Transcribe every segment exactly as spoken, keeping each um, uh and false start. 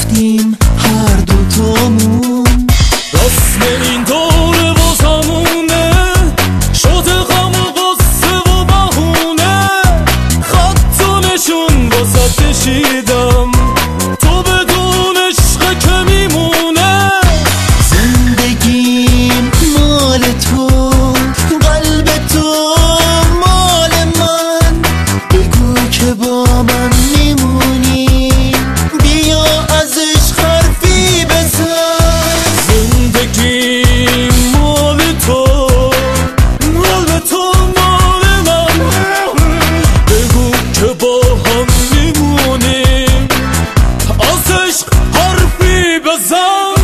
رفتیم هر دوتامون. رسم این دوره و زمونه شده غم و قصه و بهونه. خط و نشون واسه کشیدم تو بدون عشق که میمونه. زندگیم مال تو، قلب تو مال من. بگو که با من میمونی، بیا از عشق حرفی بزن. زندگیم مال تو، مال تو مال من. بگو که با هم میمونیم، از عشق حرفی بزن.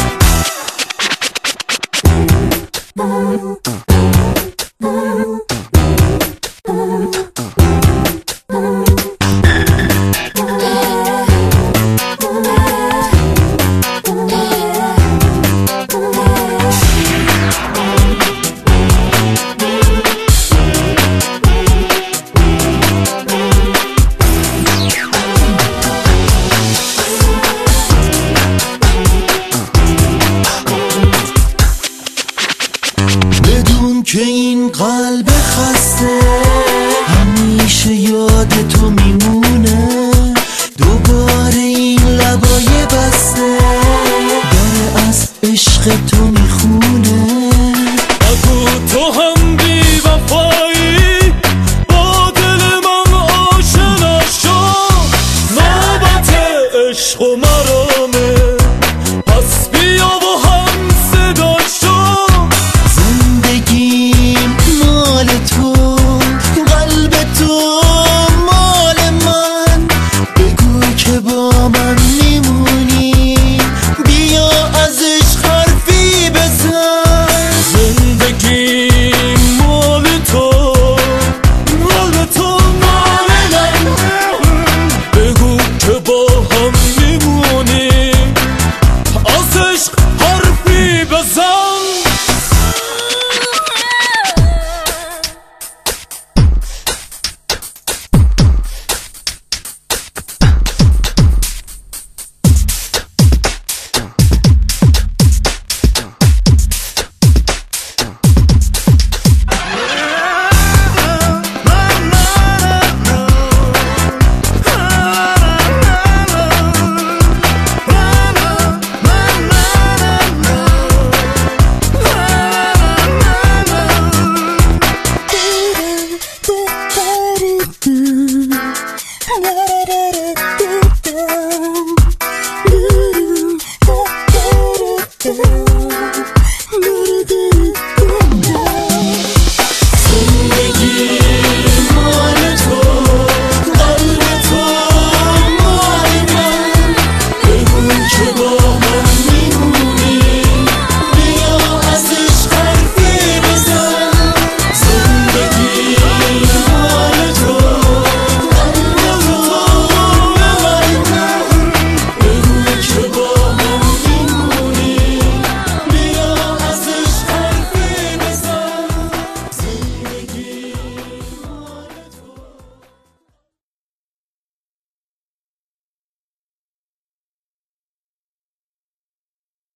بدون که این قلب خسته همیشه یاد تو میمونه. دوباره این لبای بسته داره از عشق تو میخونه. اگو تو هم بی وفایی با دل من آشنا شو، نوبت عشق و مرامه.